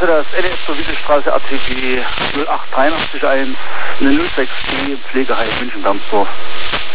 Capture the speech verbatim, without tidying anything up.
für das N S zur Wieselstraße A T G null acht drei eins eins, eine null sechs G Pflegeheim München-Bernsdorf.